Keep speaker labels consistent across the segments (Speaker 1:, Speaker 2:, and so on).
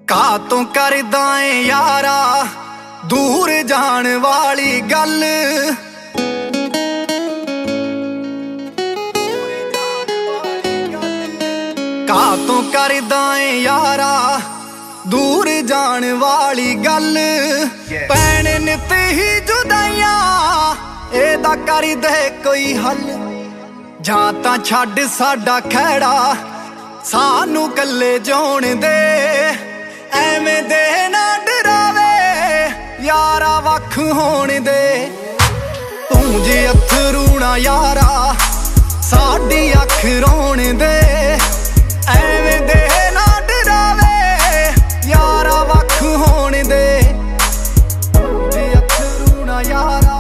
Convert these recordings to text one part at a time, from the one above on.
Speaker 1: ਕਾਤੋਂ ਕਰਦਾ ਏ ਯਾਰਾ ਦੂਰ ਜਾਣ ਵਾਲੀ ਗੱਲ। ਕਾਤੋਂ ਕਰਦਾ ਏ ਯਾਰਾ ਦੂਰ ਜਾਣ ਵਾਲੀ ਗੱਲ। ਪੈਣ ਨਿਤ ਹੀ ਜੁਦਾਈਆਂ ਇਹਦਾ ਕਰ ਦੇ ਕੋਈ ਹੱਲ। ਜਾਂ ਤਾਂ ਛੱਡ ਸਾਡਾ ਖਹਿੜਾ ਸਾਨੂੰ ਕੱਲੇ ਜਿਉਣ ਦੇ। ਐਵੇਂ ਦੇ ਨਾ ਡਰਾਵੇ ਯਾਰਾ ਵੱਖ ਹੋਣ ਦੇ। ਤੂੰ ਜੇ ਅਥਰੂ ਨਾ ਯਾਰਾ ਸਾਡੀ ਅੱਖ ਰੋਣ ਦੇ। ਐਵੇਂ ਦੇ ਨਾ ਡਰਾਵੇ ਯਾਰਾ ਵੱਖ ਹੋਣ ਦੇ। ਤੂੰ ਜੇ ਅਥਰੂ ਨਾ ਯਾਰਾ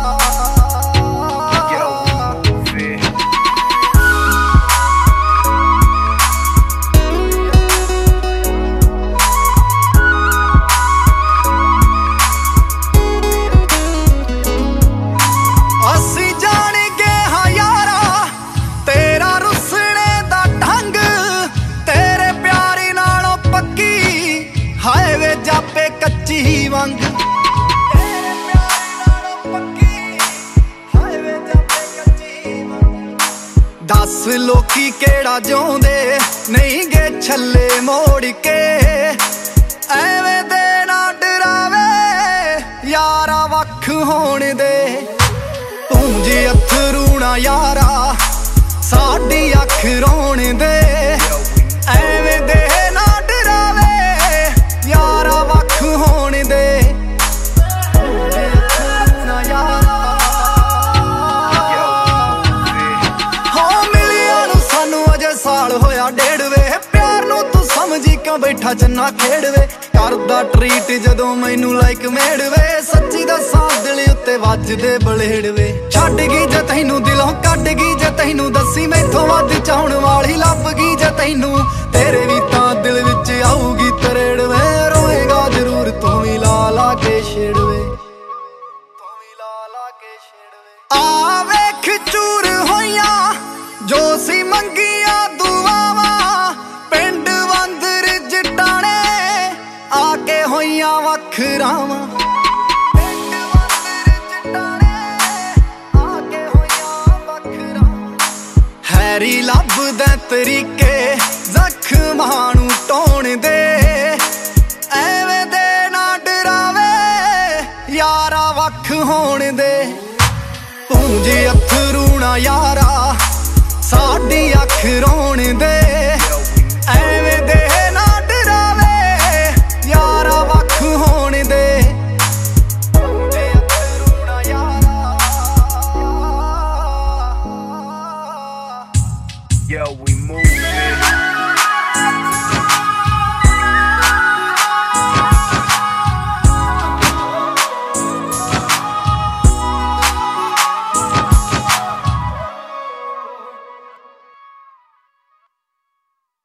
Speaker 1: ਜਾਪੇ ਕੱਚੀ ਵਾਂਗ। ਤੇਰੇ ਪਿਆਰ ਨਾਲੋਂ ਪੱਕੀ ਹਾਈਵੇ ਜਾਪੇ ਕੱਚੀ ਵਾਂਗ। ਦੱਸ ਲੋਕੀ ਕਿਹੜਾ ਜਿਉਂਦੇ ਨਹੀਂ ਗੇ ਛੱਲੇ ਮੋੜ ਕੇ। ਐਵੇਂ ਦੇ ਨਾ ਡਰਾਵੇ ਯਾਰਾ ਵੱਖ ਹੋਣ ਦੇ। ਤੂੰ ਜੇ ਅਥਰੂ ਨਾ ਯਾਰਾ ਸਾਡੀ ਅੱਖ ਰੋਣ ਦੇ। ਐਵੇਂ ਦੇ ਨਾ ਡਰਾਵੇ ਯਾਰਾ ਵੱਖ ਹੋਣ ਦੇ। ਨਾ ਯਾਰਾ ਹੋ ਮਿਲਿਆ ਨੂੰ ਸਾਨੂੰ ਅਜੇ ਸਾਲ ਹੋਇਆ ਡੇਢ ਵੇ। ਪਿਆਰ ਨੂੰ ਤੂੰ ਸਮਝੀ ਕਿਉਂ ਬੈਠਾ ਚੰਨਾ ਖੇਡਵੇ। ਕਰਦਾ ਟਰੀਟ ਜਦੋਂ ਮੈਨੂੰ ਲਾਈਕ ਮੇੜਵੇ। ਸੱਚੀ ਦੱਸਾਂ ਦਿਲ ਉੱਤੇ ਵੱਜਦੇ ਬਲੇੜਵੇ। ਛੱਡ ਗਈ ਜੇ ਤੈਨੂੰ ਦਿਲੋਂ ਕੱਢ ਗਈ ਜੇ ਤੈਨੂੰ ਦੱਸੀ ਮੈਥੋਂ ਵੱਧ ਚਾਹੁਣ ਵਾਲੀ ਲੱਭ ਗਈ ਜੇ ਤੈਨੂੰ। ਤੇਰੇ ਵੀ ਤਾਂ ਦਿਲ ਵਿੱਚ ਆਊਗੀ ਤਰੇੜਵੇ। ਰੋਏਗਾ ਜ਼ਰੂਰ ਤੂੰ ਵੀ ਲਾ ਲਾ ਕੇ ਛੇੜਵੇ। ਤੂੰ ਵੀ ਲਾ ਲਾ ਕੇ ਛੇੜਵੇ। ਆ ਵੇਖ ਚੂਰ ਹੋਈਆਂ ਜੋ ਸੀ ਮੰਗੀਆਂ ਦੁਆਵਾਂ। ਪਿੰਡ ਵੰਦਰ ਜਟਾਣੇ ਆ ਕੇ ਹੋਈਆਂ ਵੱਖ ਰਾਵਾਂ। ਪਿੰਡ ਵੰਦਰ ਜਟਾਣੇ ਆ ਕੇ ਹੋਈਆਂ ਵੱਖ ਰਾਵਾਂ। ਹੈਰੀ ਲੱਭਦਾ ਤਰੀਕੇ ਜ਼ਖਮਾਂ ਨੂੰ ਢਾਉਣ ਦੇ। ਐਵੇਂ ਦੇ ਨਾ ਡਰਾਵੇ ਯਾਰਾ ਵੱਖ ਹੋਣ ਦੇ। ਤੂੰ ਜੇ ਅਥਰੂ ਨਾ ਯਾਰਾ ਸਾਡੀ ਅੱਖ ਰੋਣ ਦੇ। ਐਵੇਂ ਦੇ ਨਾ ਡਰਾਵੇ ਯਾਰਾ ਵੱਖ ਹੋਣ ਦੇ। ਤੂੰ ਜੇ ਅਥਰੂ ਨਾ ਯਾਰਾ
Speaker 2: Yo, we move.